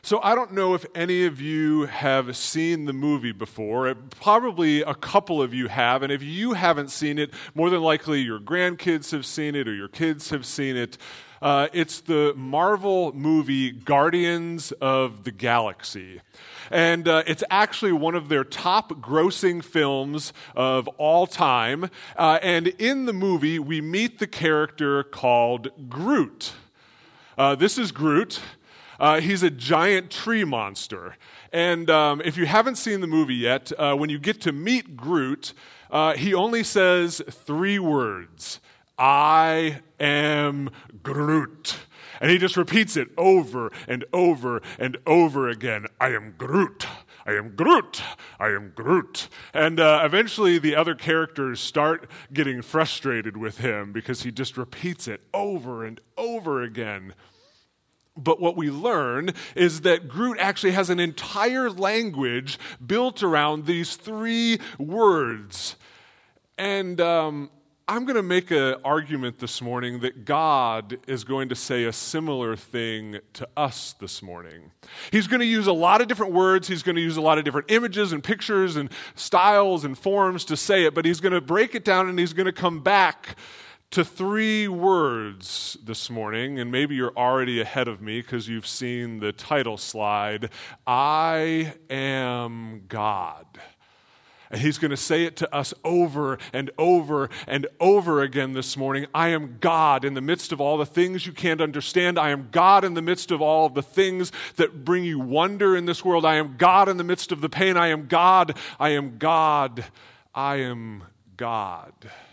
So I don't know if any of you have seen the movie before. Probably a couple of you have, and if you haven't seen it, more than likely your grandkids have seen it or your kids have seen it. It's the Marvel movie Guardians of the Galaxy. And it's actually one of their top grossing films of all time. And in the movie, we meet the character called Groot. This is Groot. He's a giant tree monster. And if you haven't seen the movie yet, when you get to meet Groot, he only says 3 words. I am Groot. And he just repeats it over and over and over again. I am Groot. I am Groot. I am Groot. And eventually the other characters start getting frustrated with him because he just repeats it over and over again. But what we learn is that Groot actually has an entire language built around these 3 words. And I'm going to make an argument this morning that God is going to say a similar thing to us this morning. He's going to use a lot of different words. He's going to use a lot of different images and pictures and styles and forms to say it. But he's going to break it down and he's going to come back to 3 words this morning, and maybe you're already ahead of me because you've seen the title slide. I am God. And he's going to say it to us over and over and over again this morning. I am God in the midst of all the things you can't understand. I am God in the midst of all of the things that bring you wonder in this world. I am God in the midst of the pain. I am God. I am God. I am God.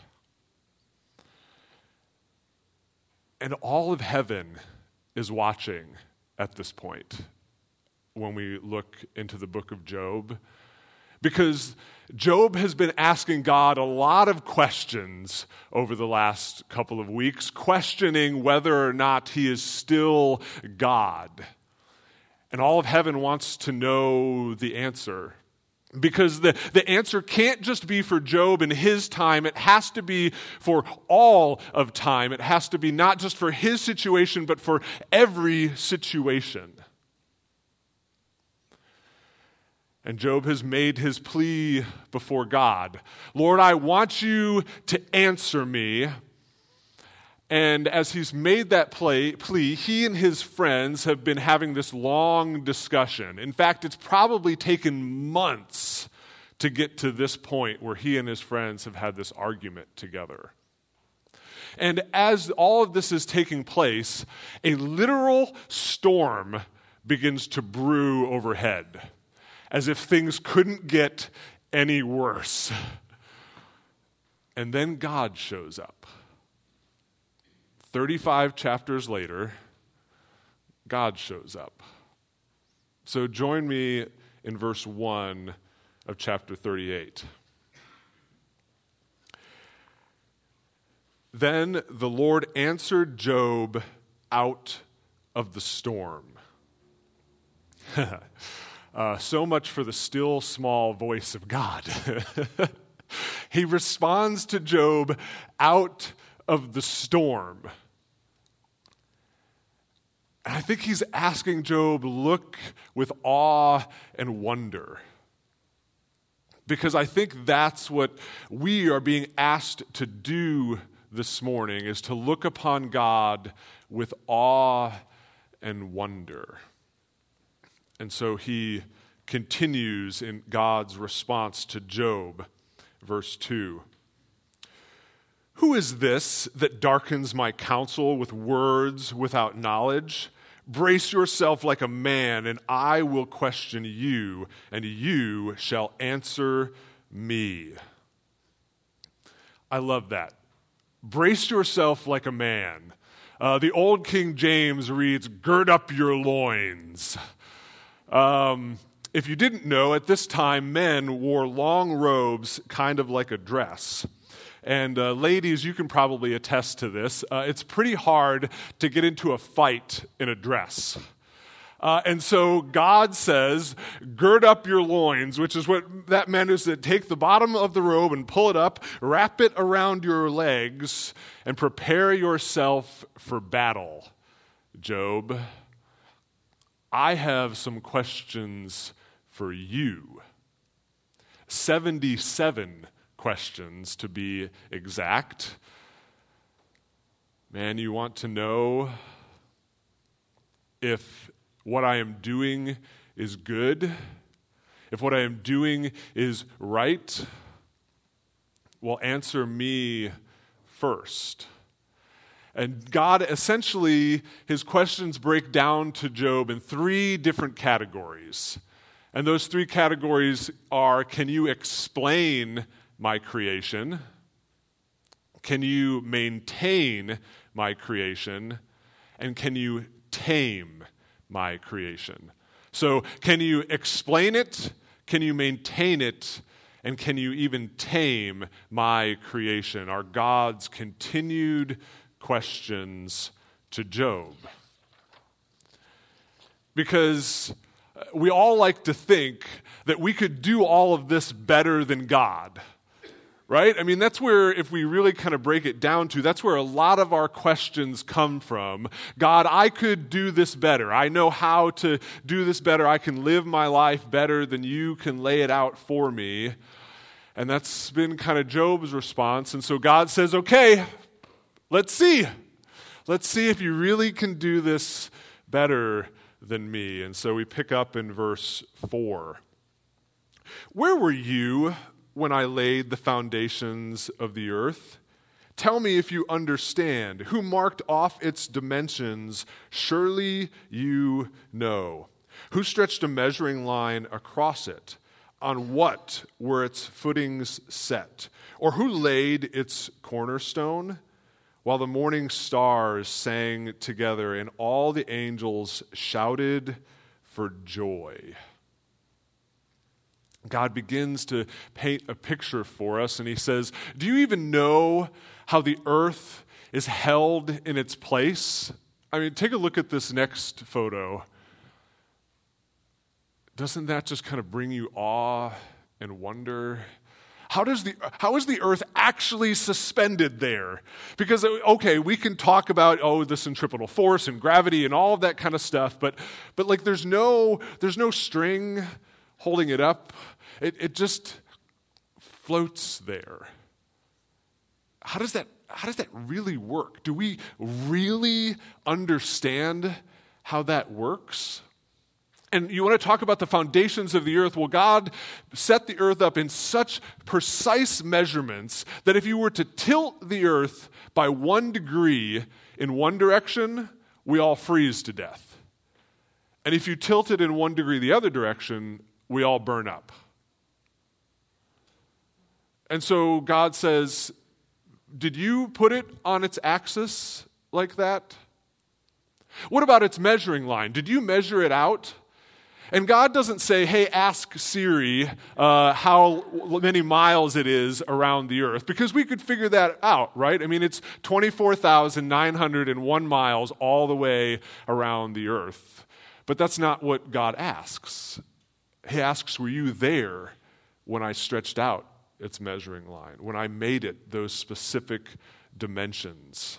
And all of heaven is watching at this point when we look into the book of Job. Because Job has been asking God a lot of questions over the last couple of weeks, questioning whether or not he is still God. And all of heaven wants to know the answer. Because the answer can't just be for Job in his time. It has to be for all of time. It has to be not just for his situation, but for every situation. And Job has made his plea before God. Lord, I want you to answer me. And as he's made that plea, he and his friends have been having this long discussion. In fact, it's probably taken months to get to this point where he and his friends have had this argument together. And as all of this is taking place, a literal storm begins to brew overhead, as if things couldn't get any worse. And then God shows up. 35 chapters later, God shows up. So join me in verse 1 of chapter 38. Then the Lord answered Job out of the storm. So much for the still small voice of God. He responds to Job out of the storm. And I think he's asking Job, look with awe and wonder. Because I think that's what we are being asked to do this morning, is to look upon God with awe and wonder. And so he continues in God's response to Job, verse 2. Who is this that darkens my counsel with words without knowledge? Brace yourself like a man, and I will question you, and you shall answer me. I love that. Brace yourself like a man. The old King James reads, gird up your loins. If you didn't know, at this time, men wore long robes, kind of like a dress. And ladies, you can probably attest to this. It's pretty hard to get into a fight in a dress. And so God says, gird up your loins, which is what that meant, is to take the bottom of the robe and pull it up, wrap it around your legs, and prepare yourself for battle, Job. I have some questions for you. 77 questions to be exact. Man, you want to know if what I am doing is good? If what I am doing is right? Well, answer me first. And God, essentially, his questions break down to Job in 3 different categories. And those 3 categories are, can you explain my creation? Can you maintain my creation? And can you tame my creation? So, can you explain it? Can you maintain it? And can you even tame my creation? Are God's continued questions to Job. Because we all like to think that we could do all of this better than God. Right? I mean, that's where, if we really kind of break it down to, that's where a lot of our questions come from. God, I could do this better. I know how to do this better. I can live my life better than you can lay it out for me. And that's been kind of Job's response. And so God says, okay, let's see. Let's see if you really can do this better than me. And so we pick up in verse 4. Where were you when I laid the foundations of the earth? Tell me if you understand. Who marked off its dimensions? Surely you know. Who stretched a measuring line across it? On what were its footings set? Or who laid its cornerstone? While the morning stars sang together and all the angels shouted for joy. God begins to paint a picture for us, and he says, do you even know how the earth is held in its place? I mean, take a look at this next photo. Doesn't that just kind of bring you awe and wonder? How is the earth actually suspended there? Because, okay, we can talk about, the centripetal force and gravity and all of that kind of stuff, but like there's no string holding it up. It just floats there. How does that really work? Do we really understand how that works? And you want to talk about the foundations of the earth? Well, God set the earth up in such precise measurements that if you were to tilt the earth by 1 degree in one direction, we all freeze to death. And if you tilt it in 1 degree the other direction, we all burn up. And so God says, did you put it on its axis like that? What about its measuring line? Did you measure it out? And God doesn't say, hey, ask Siri how many miles it is around the earth, because we could figure that out, right? I mean, it's 24,901 miles all the way around the earth. But that's not what God asks. He asks, were you there when I stretched out its measuring line, when I made it those specific dimensions?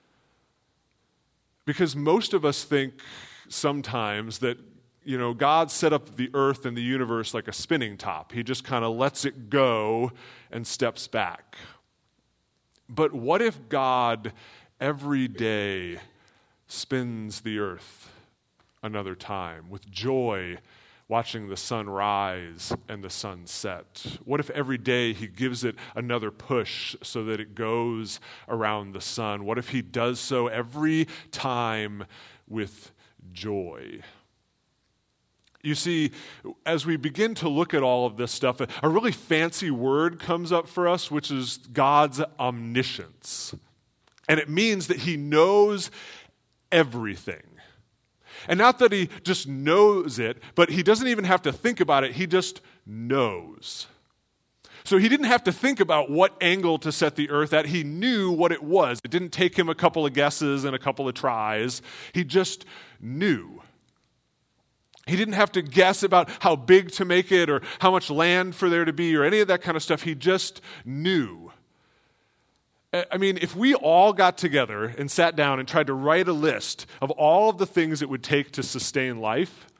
Because most of us think sometimes that God set up the earth and the universe like a spinning top. He just kind of lets it go and steps back. But what if God every day spins the earth another time with joy, watching the sun rise and the sun set? What if every day he gives it another push so that it goes around the sun? What if he does so every time with joy? You see, as we begin to look at all of this stuff, a really fancy word comes up for us, which is God's omniscience. And it means that he knows everything. And not that he just knows it, but he doesn't even have to think about it. He just knows. So he didn't have to think about what angle to set the earth at. He knew what it was. It didn't take him a couple of guesses and a couple of tries. He just knew. He didn't have to guess about how big to make it or how much land for there to be or any of that kind of stuff. He just knew. I mean, if we all got together and sat down and tried to write a list of all of the things it would take to sustain life,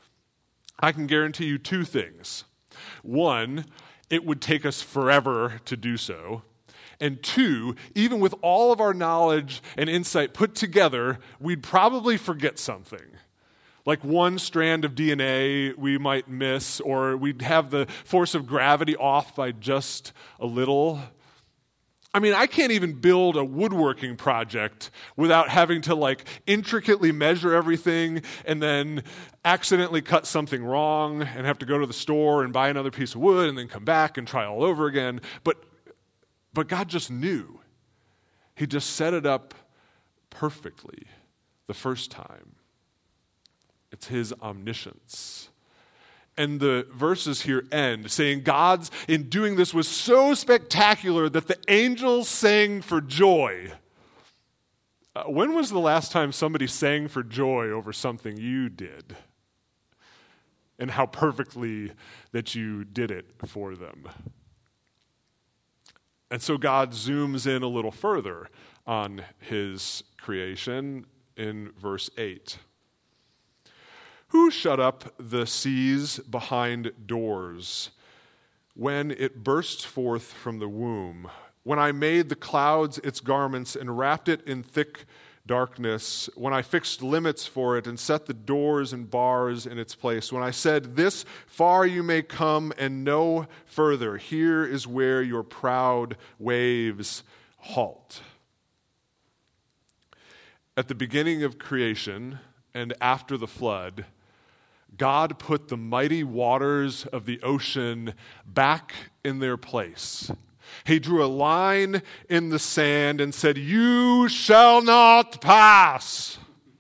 I can guarantee you two things. One, it would take us forever to do so. And two, even with all of our knowledge and insight put together, we'd probably forget something. Like one strand of DNA we might miss, or we'd have the force of gravity off by just a little. I mean, I can't even build a woodworking project without having to intricately measure everything and then accidentally cut something wrong and have to go to the store and buy another piece of wood and then come back and try all over again. But God just knew. He just set it up perfectly the first time. It's his omniscience. And the verses here end saying God's in doing this was so spectacular that the angels sang for joy. When was the last time somebody sang for joy over something you did? And how perfectly that you did it for them. And so God zooms in a little further on his creation in verse 8. Who shut up the seas behind doors when it burst forth from the womb? When I made the clouds its garments and wrapped it in thick darkness, when I fixed limits for it and set the doors and bars in its place, when I said, this far you may come and no further, here is where your proud waves halt. At the beginning of creation and after the flood, God put the mighty waters of the ocean back in their place. He drew a line in the sand and said, you shall not pass.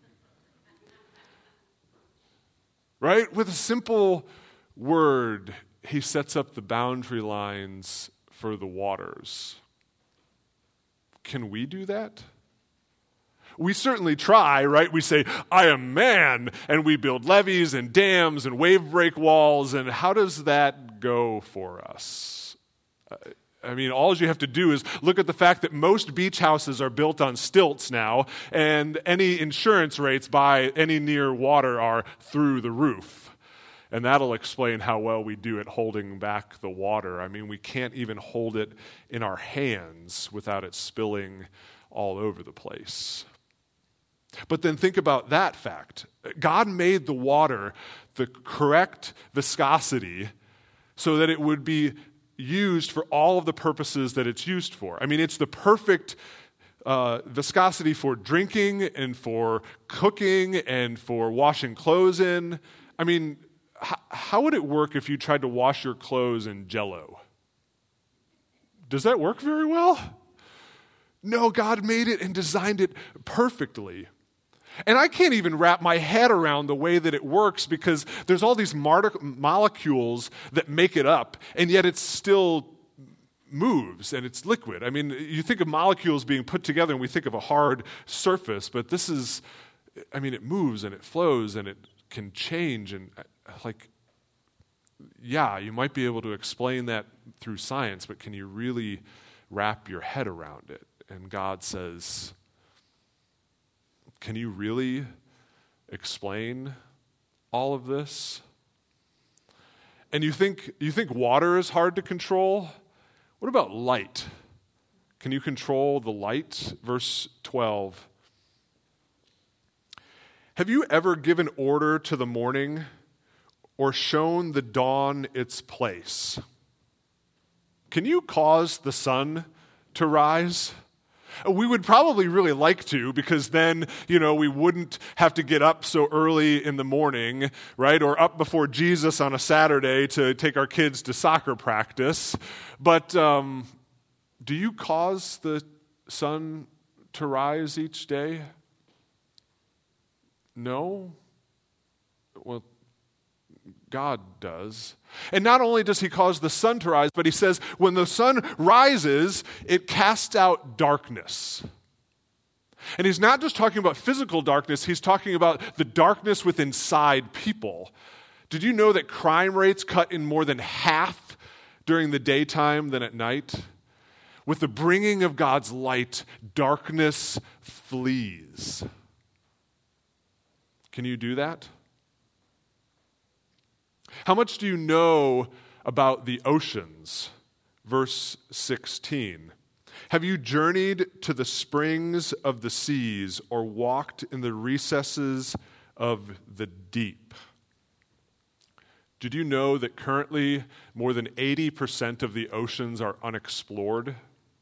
Right? With a simple word, he sets up the boundary lines for the waters. Can we do that? We certainly try, right? We say, I am man, and we build levees and dams and wave break walls, and how does that go for us? I mean, all you have to do is look at the fact that most beach houses are built on stilts now, and any insurance rates by any near water are through the roof. And that'll explain how well we do at holding back the water. I mean, we can't even hold it in our hands without it spilling all over the place. But then think about that fact. God made the water the correct viscosity so that it would be used for all of the purposes that it's used for. I mean, it's the perfect viscosity for drinking and for cooking and for washing clothes in. I mean, how would it work if you tried to wash your clothes in Jell-O? Does that work very well? No, God made it and designed it perfectly. And I can't even wrap my head around the way that it works because there's all these molecules that make it up, and yet it still moves and it's liquid. I mean, you think of molecules being put together and we think of a hard surface, but this is, I mean, it moves and it flows and it can change. And yeah, you might be able to explain that through science, but can you really wrap your head around it? And God says, can you really explain all of this? And you think water is hard to control? What about light? Can you control the light? Verse 12. Have you ever given order to the morning or shown the dawn its place? Can you cause the sun to rise? We would probably really like to, because then, we wouldn't have to get up so early in the morning, right? Or up before Jesus on a Saturday to take our kids to soccer practice. But do you cause the sun to rise each day? No? Well, God does. And not only does he cause the sun to rise, but he says when the sun rises, it casts out darkness. And he's not just talking about physical darkness, he's talking about the darkness within inside people. Did you know that crime rates cut in more than half during the daytime than at night? With the bringing of God's light, darkness flees. Can you do that? How much do you know about the oceans? Verse 16. Have you journeyed to the springs of the seas or walked in the recesses of the deep? Did you know that currently more than 80% of the oceans are unexplored?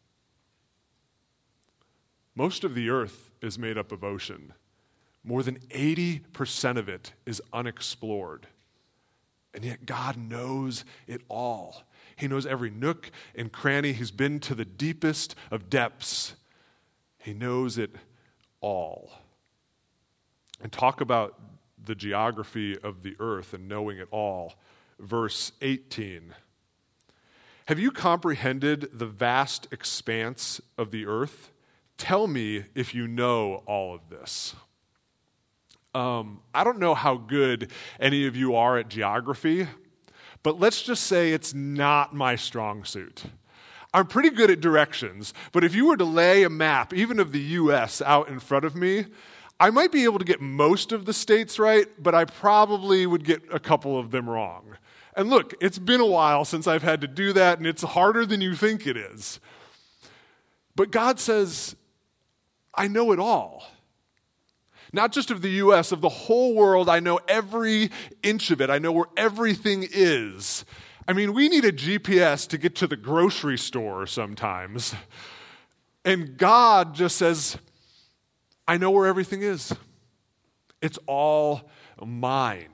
Most of the earth is made up of ocean. More than 80% of it is unexplored. And yet God knows it all. He knows every nook and cranny. He's been to the deepest of depths. He knows it all. And talk about the geography of the earth and knowing it all. Verse 18. Have you comprehended the vast expanse of the earth? Tell me if you know all of this. I don't know how good any of you are at geography, but let's just say it's not my strong suit. I'm pretty good at directions, but if you were to lay a map, even of the U.S., out in front of me, I might be able to get most of the states right, but I probably would get a couple of them wrong. And look, it's been a while since I've had to do that, and it's harder than you think it is. But God says, I know it all. Not just of the U.S., of the whole world. I know every inch of it. I know where everything is. I mean, we need a GPS to get to the grocery store sometimes. And God just says, I know where everything is. It's all mine.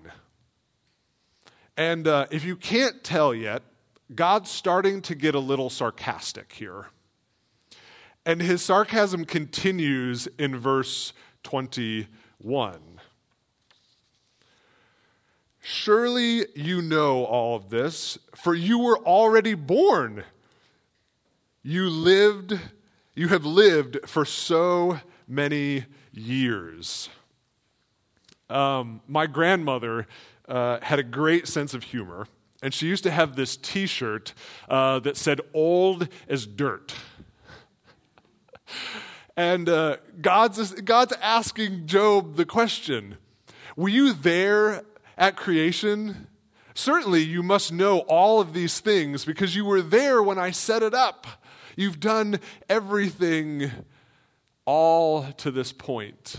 And if you can't tell yet, God's starting to get a little sarcastic here. And his sarcasm continues in verse 21. Surely you know all of this, for you were already born. You have lived for so many years. My grandmother had a great sense of humor, and she used to have this T-shirt that said, "Old as dirt." And God's asking Job the question, were you there at creation? Certainly you must know all of these things because you were there when I set it up. You've done everything all to this point.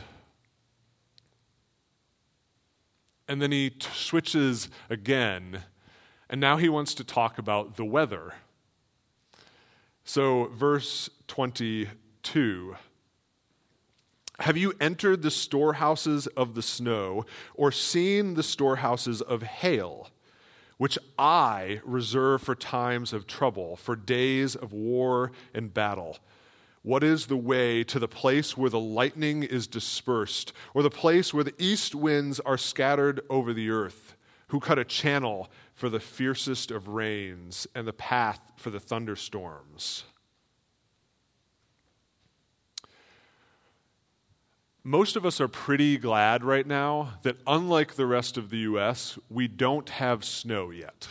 And then he switches again, and now he wants to talk about the weather. So verse 22. Have you entered the storehouses of the snow, or seen the storehouses of hail, which I reserve for times of trouble, for days of war and battle? What is the way to the place where the lightning is dispersed, or the place where the east winds are scattered over the earth, who cut a channel for the fiercest of rains and the path for the thunderstorms? Most of us are pretty glad right now that unlike the rest of the U.S., we don't have snow yet.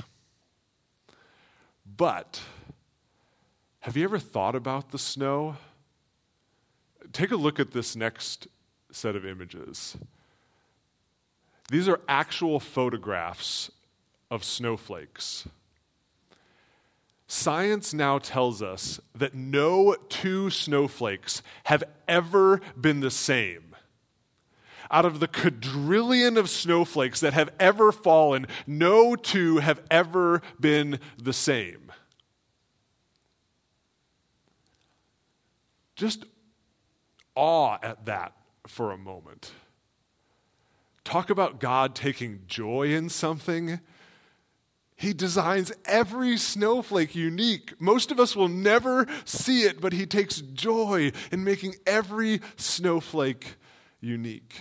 But have you ever thought about the snow? Take a look at this next set of images. These are actual photographs of snowflakes. Science now tells us that no two snowflakes have ever been the same. Out of the quadrillion of snowflakes that have ever fallen, no two have ever been the same. Just awe at that for a moment. Talk about God taking joy in something. He designs every snowflake unique. Most of us will never see it, but he takes joy in making every snowflake unique.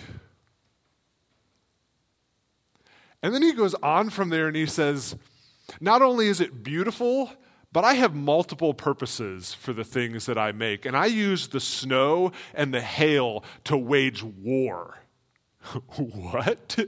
And then he goes on from there and he says, not only is it beautiful, but I have multiple purposes for the things that I make. And I use the snow and the hail to wage war. What?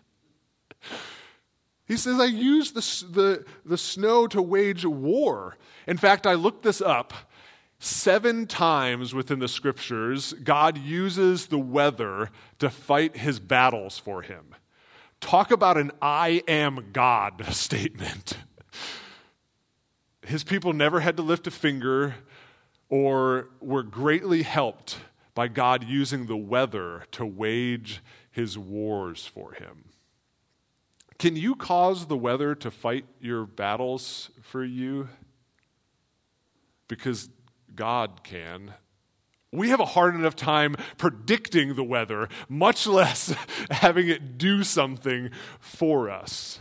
He says, I use the snow to wage war. In fact, I looked this up. 7 times within the scriptures, God uses the weather to fight his battles for him. Talk about an I am God statement. His people never had to lift a finger or were greatly helped by God using the weather to wage his wars for him. Can you cause the weather to fight your battles for you? Because God can. We have a hard enough time predicting the weather, much less having it do something for us.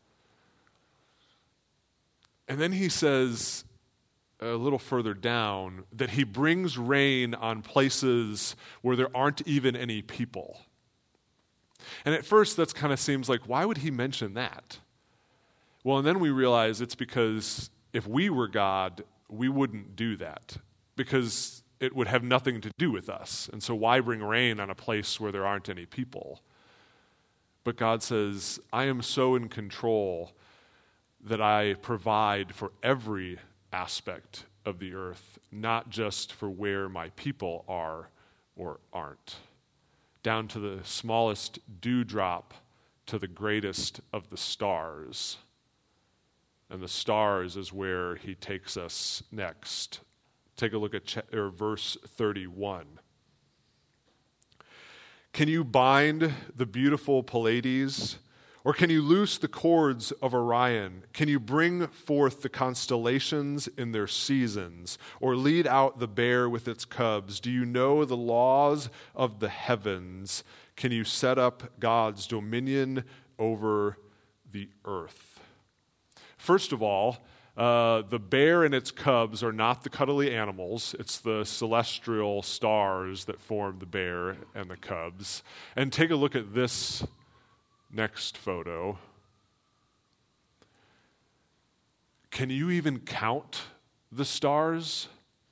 And then he says a little further down that he brings rain on places where there aren't even any people. And at first that kind of seems like, why would he mention that? Well, and then we realize it's because if we were God, we wouldn't do that, because it would have nothing to do with us. And so why bring rain on a place where there aren't any people? But God says, I am so in control that I provide for every aspect of the earth, not just for where my people are or aren't, down to the smallest dewdrop to the greatest of the stars. And the stars is where he takes us next. Take a look at verse 31. Can you bind the beautiful Pleiades? Or can you loose the cords of Orion? Can you bring forth the constellations in their seasons? Or lead out the bear with its cubs? Do you know the laws of the heavens? Can you set up God's dominion over the earth? First of all, the bear and its cubs are not the cuddly animals. It's the celestial stars that form the bear and the cubs. And take a look at this next photo. Can you even count the stars?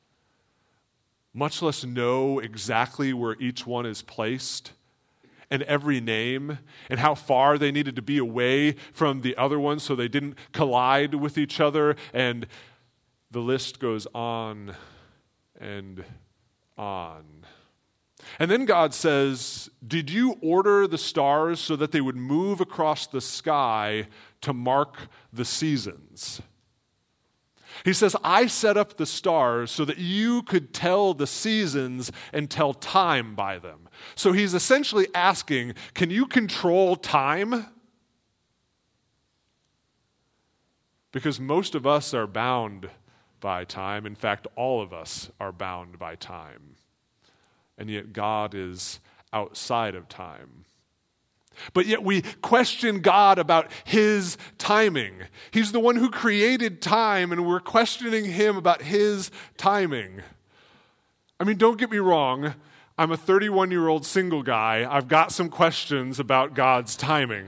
Much less know exactly where each one is placed, and every name, and how far they needed to be away from the other one so they didn't collide with each other, and the list goes on and on. And then God says, did you order the stars so that they would move across the sky to mark the seasons? He says, I set up the stars so that you could tell the seasons and tell time by them. So he's essentially asking, can you control time? Because most of us are bound by time. In fact, all of us are bound by time. And yet God is outside of time. But yet we question God about his timing. He's the one who created time, and we're questioning him about his timing. I mean, don't get me wrong. I'm a 31-year-old single guy. I've got some questions about God's timing.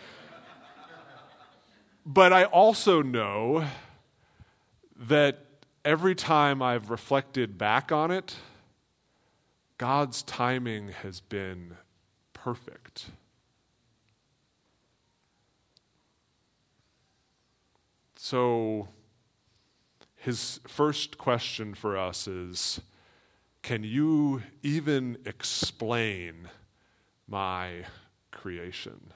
But I also know that every time I've reflected back on it, God's timing has been perfect. So his first question for us is, can you even explain my creation?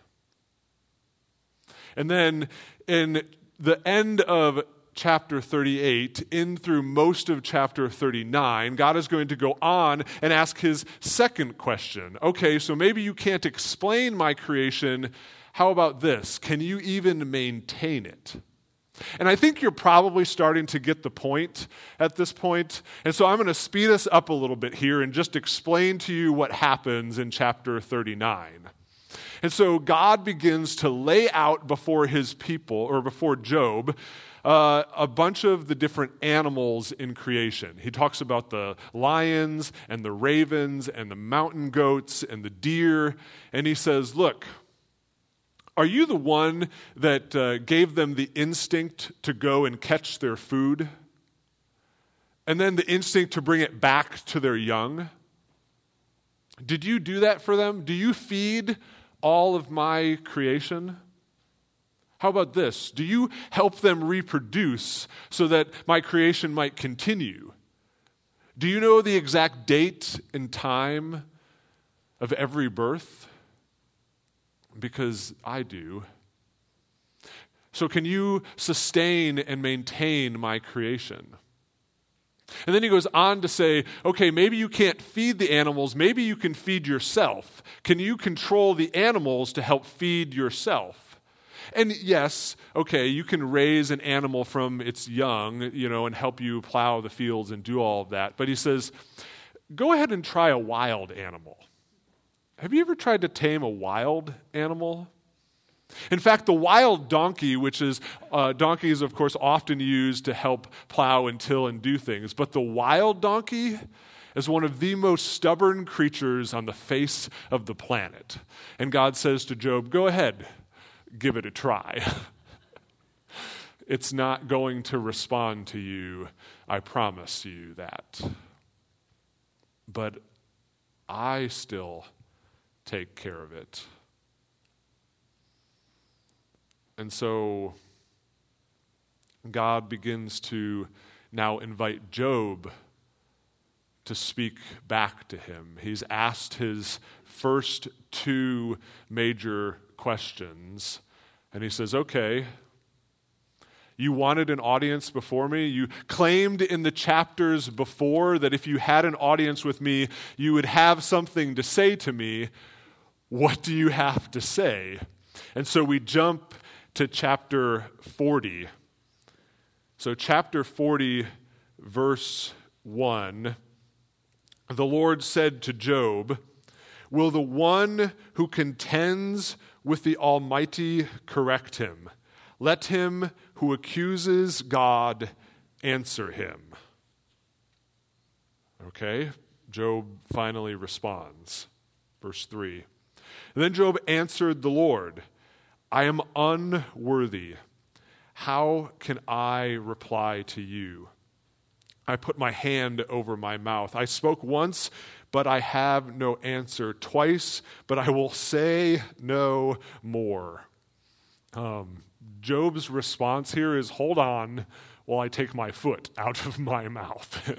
And then in the end of chapter 38, in through most of chapter 39, God is going to go on and ask his second question. Okay, so maybe you can't explain my creation. How about this? Can you even maintain it? And I think you're probably starting to get the point at this point. And so I'm going to speed us up a little bit here and just explain to you what happens in chapter 39. And so God begins to lay out before his people, or before Job, a bunch of the different animals in creation. He talks about the lions and the ravens and the mountain goats and the deer. And he says, look, are you the one that gave them the instinct to go and catch their food? And then the instinct to bring it back to their young? Did you do that for them? Do you feed all of my creation? How about this? Do you help them reproduce so that my creation might continue? Do you know the exact date and time of every birth? Because I do. So can you sustain and maintain my creation? And then he goes on to say, okay, maybe you can't feed the animals, maybe you can feed yourself. Can you control the animals to help feed yourself? And yes, okay, you can raise an animal from its young, and help you plow the fields and do all of that. But he says, go ahead and try a wild animal. Have you ever tried to tame a wild animal? In fact, the wild donkey, which is, donkey is of course often used to help plow and till and do things, but the wild donkey is one of the most stubborn creatures on the face of the planet. And God says to Job, go ahead, give it a try. It's not going to respond to you, I promise you that. But I still take care of it. And so God begins to now invite Job to speak back to him. He's asked his first two major questions, and he says, okay, you wanted an audience before me. You claimed in the chapters before that if you had an audience with me, you would have something to say to me. What do you have to say? And so we jump to chapter 40. So chapter 40, verse 1, the Lord said to Job, will the one who contends with the Almighty correct him? Let him who accuses God answer him. Okay, Job finally responds. Verse 3. And then Job answered the Lord, I am unworthy. How can I reply to you? I put my hand over my mouth. I spoke once, but I have no answer. Twice, but I will say no more. Job's response here is, hold on while I take my foot out of my mouth.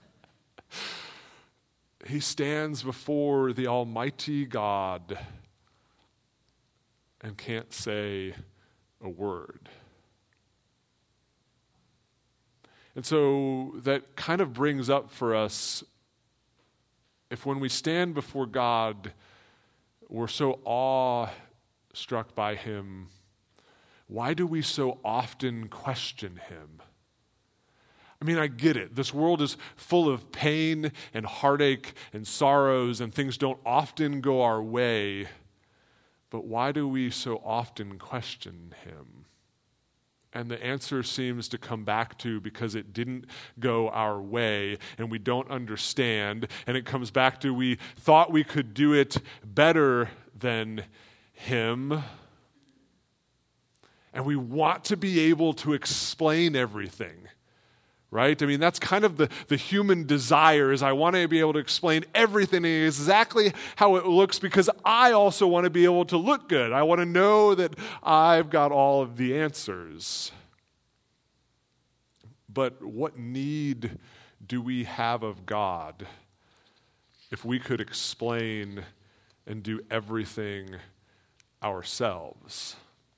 He stands before the Almighty God and can't say a word. And so that kind of brings up for us, if when we stand before God, we're so awe-struck by him, why do we so often question him? I mean, I get it. This world is full of pain and heartache and sorrows, and things don't often go our way. But why do we so often question him? And the answer seems to come back to because it didn't go our way and we don't understand. And it comes back to we thought we could do it better than him. And we want to be able to explain everything. Right? I mean, that's kind of the human desire is I want to be able to explain everything exactly how it looks because I also want to be able to look good. I want to know that I've got all of the answers. But what need do we have of God if we could explain and do everything ourselves?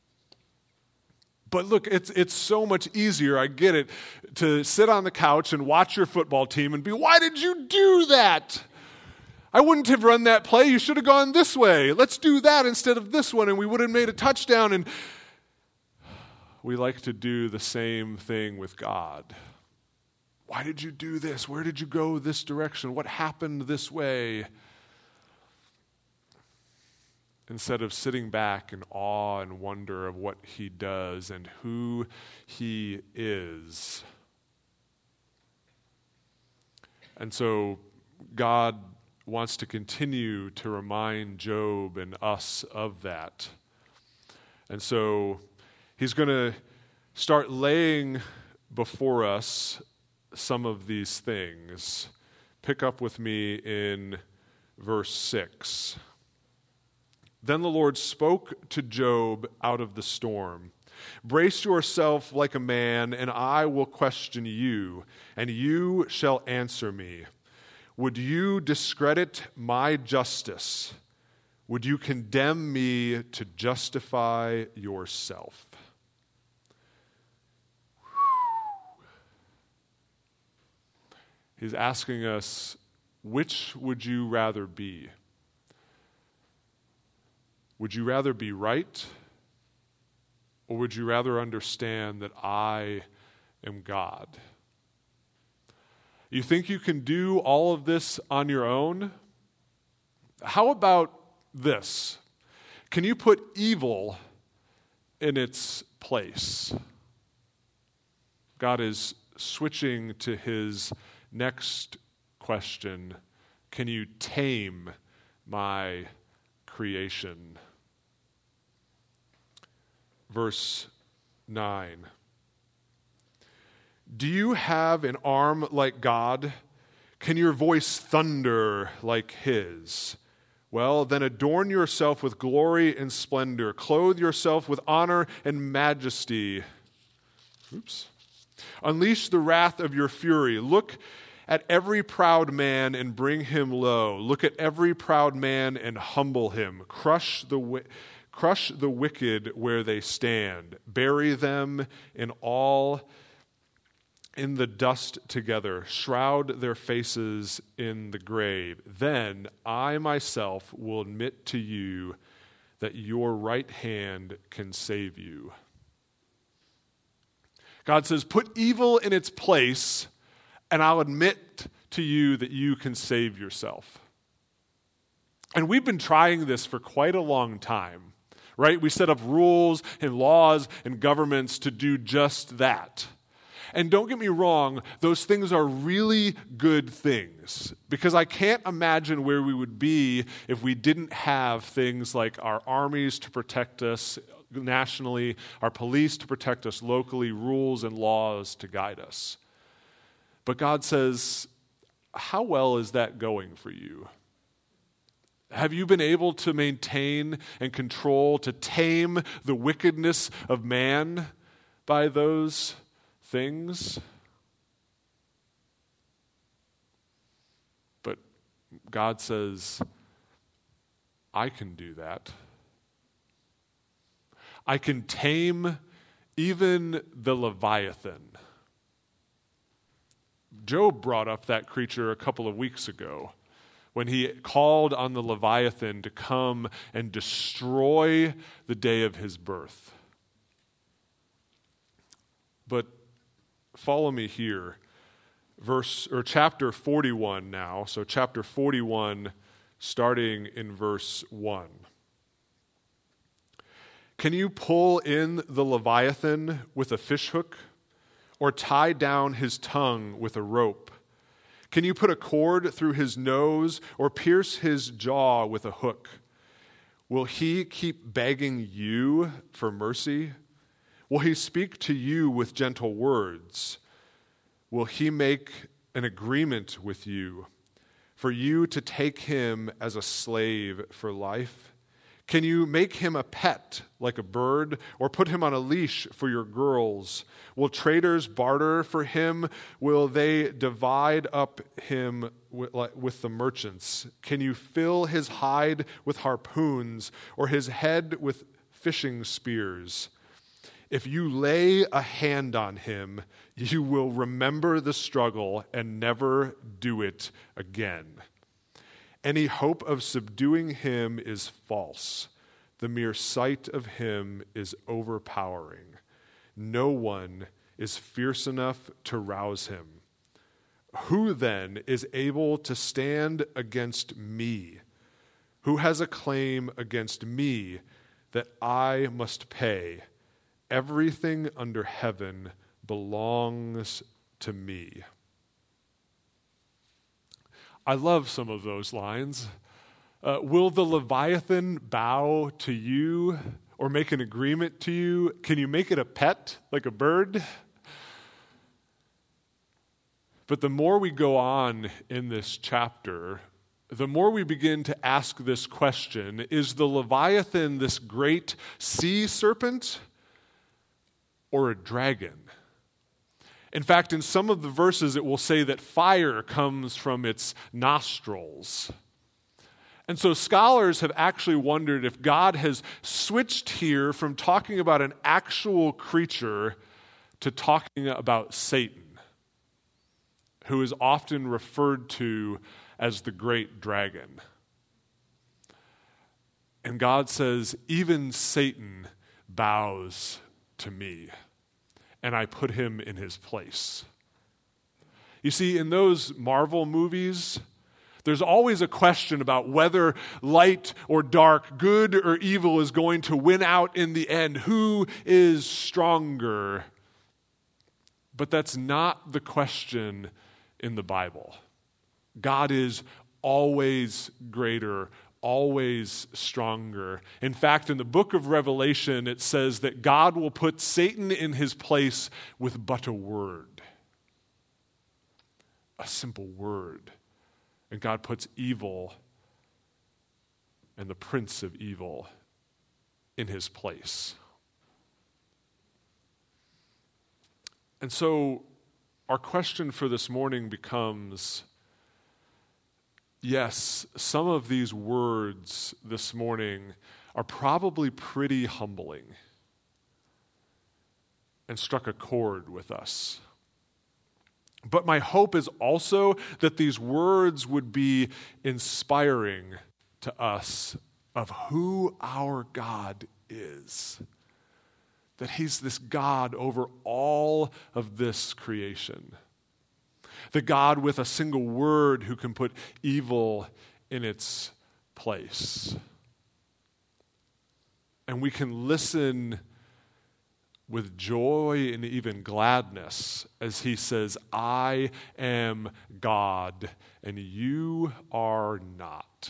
But look, it's so much easier, I get it, to sit on the couch and watch your football team and be, why did you do that? I wouldn't have run that play. You should have gone this way. Let's do that instead of this one, and we would have made a touchdown. And we like to do the same thing with God. Why did you do this? Where did you go this direction? What happened this way? Instead of sitting back in awe and wonder of what he does and who he is. And so God wants to continue to remind Job and us of that. And so he's going to start laying before us some of these things. Pick up with me in verse 6. Then the Lord spoke to Job out of the storm. Brace yourself like a man, and I will question you, and you shall answer me. Would you discredit my justice? Would you condemn me to justify yourself? He's asking us, which would you rather be? Would you rather be right? Or would you rather understand that I am God? You think you can do all of this on your own? How about this? Can you put evil in its place? God is switching to his next question. Can you tame my creation? Verse 9. Do you have an arm like God? Can your voice thunder like his? Well, then adorn yourself with glory and splendor. Clothe yourself with honor and majesty. Unleash the wrath of your fury. Look at every proud man and bring him low. Look at every proud man and humble him. Crush the wicked where they stand. Bury them in the dust together. Shroud their faces in the grave. Then I myself will admit to you that your right hand can save you. God says, put evil in its place, and I'll admit to you that you can save yourself. And we've been trying this for quite a long time, right? We set up rules and laws and governments to do just that. And don't get me wrong, those things are really good things, because I can't imagine where we would be if we didn't have things like our armies to protect us nationally, our police to protect us locally, rules and laws to guide us. But God says, how well is that going for you? Have you been able to maintain and control, to tame the wickedness of man by those things? But God says, I can do that. I can tame even the Leviathan. Job brought up that creature a couple of weeks ago when he called on the Leviathan to come and destroy the day of his birth. But follow me here, chapter 41 now. So chapter 41, starting in verse 1. Can you pull in the Leviathan with a fishhook, or tie down his tongue with a rope? Can you put a cord through his nose, or pierce his jaw with a hook? Will he keep begging you for mercy? Will he speak to you with gentle words? Will he make an agreement with you for you to take him as a slave for life? Can you make him a pet like a bird, or put him on a leash for your girls? Will traders barter for him? Will they divide up him with the merchants? Can you fill his hide with harpoons, or his head with fishing spears? If you lay a hand on him, you will remember the struggle and never do it again. Any hope of subduing him is false. The mere sight of him is overpowering. No one is fierce enough to rouse him. Who then is able to stand against me? Who has a claim against me that I must pay? Everything under heaven belongs to me. I love some of those lines. Will the Leviathan bow to you or make an agreement to you? Can you make it a pet like a bird? But the more we go on in this chapter, the more we begin to ask this question: is the Leviathan this great sea serpent or a dragon? In fact, in some of the verses, it will say that fire comes from its nostrils. And so scholars have actually wondered if God has switched here from talking about an actual creature to talking about Satan, who is often referred to as the great dragon. And God says, even Satan bows to me, and I put him in his place. You see, in those Marvel movies, there's always a question about whether light or dark, good or evil is going to win out in the end. Who is stronger? But that's not the question in the Bible. God is always greater, always stronger. In fact, in the book of Revelation, it says that God will put Satan in his place with but a word. A simple word. And God puts evil and the prince of evil in his place. And so our question for this morning becomes, yes, some of these words this morning are probably pretty humbling and struck a chord with us. But my hope is also that these words would be inspiring to us of who our God is. That he's this God over all of this creation. The God with a single word who can put evil in its place. And we can listen with joy and even gladness as he says, I am God and you are not.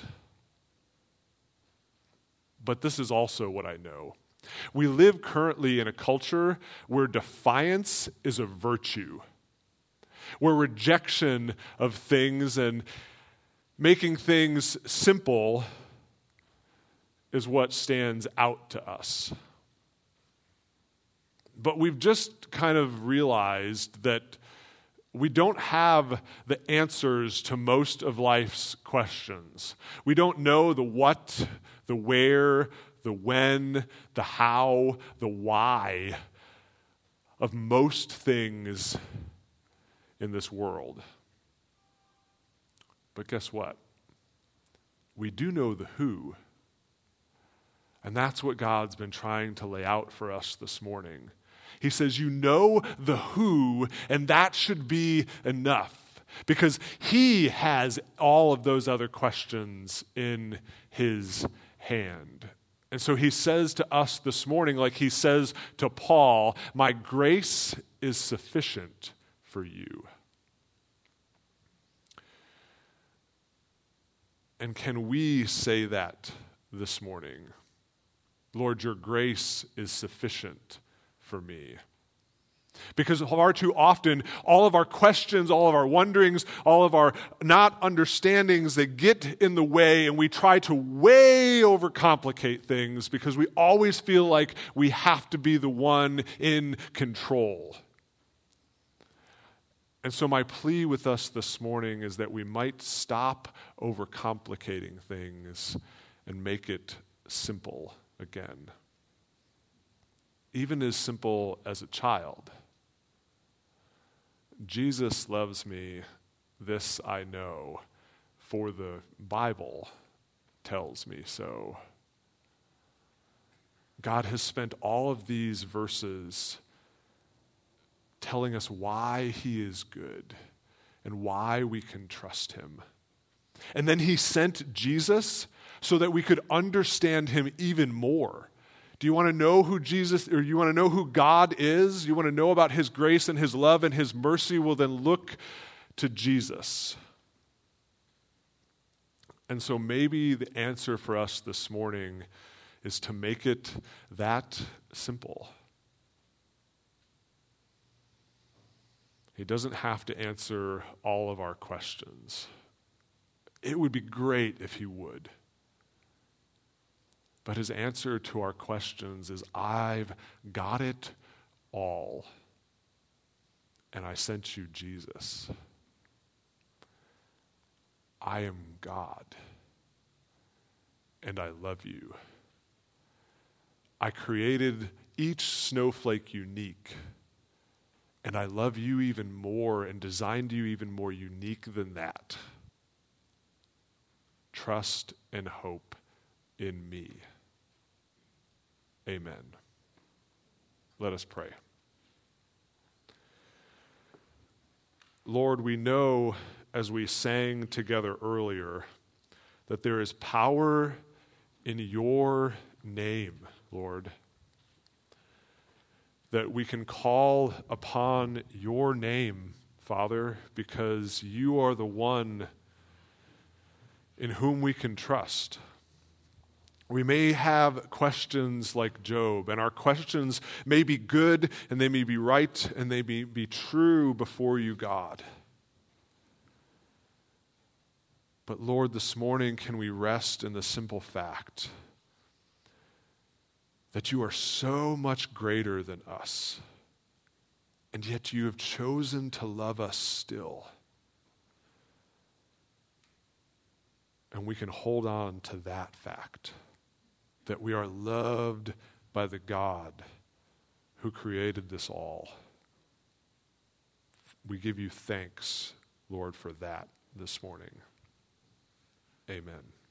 But this is also what I know. We live currently in a culture where defiance is a virtue, where rejection of things and making things simple is what stands out to us. But we've just kind of realized that we don't have the answers to most of life's questions. We don't know the what, the where, the when, the how, the why of most things in this world. But guess what? We do know the who. And that's what God's been trying to lay out for us this morning. He says, you know the who, and that should be enough. Because he has all of those other questions in his hand. And so he says to us this morning, like he says to Paul, my grace is sufficient for you. And can we say that this morning? Lord, your grace is sufficient for me. Because far too often, all of our questions, all of our wonderings, all of our not understandings, they get in the way and we try to way overcomplicate things because we always feel like we have to be the one in control. And so my plea with us this morning is that we might stop overcomplicating things and make it simple again. Even as simple as a child. Jesus loves me, this I know, for the Bible tells me so. God has spent all of these verses telling us why he is good and why we can trust him. And then he sent Jesus so that we could understand him even more. Do you want to know who Jesus, or you want to know who God is? You want to know about his grace and his love and his mercy? Well, then look to Jesus. And so maybe the answer for us this morning is to make it that simple. He doesn't have to answer all of our questions. It would be great if he would. But his answer to our questions is, I've got it all. And I sent you Jesus. I am God. and I love you. I created each snowflake unique, and I love you even more and designed you even more unique than that. Trust and hope in me. Amen. Let us pray. Lord, we know, as we sang together earlier, that there is power in your name, Lord. That we can call upon your name, Father, because you are the one in whom we can trust. We may have questions like Job, and our questions may be good, and they may be right, and they may be true before you, God. But Lord, this morning, can we rest in the simple fact that you are so much greater than us, and yet you have chosen to love us still. And we can hold on to that fact, that we are loved by the God who created this all. We give you thanks, Lord, for that this morning. Amen.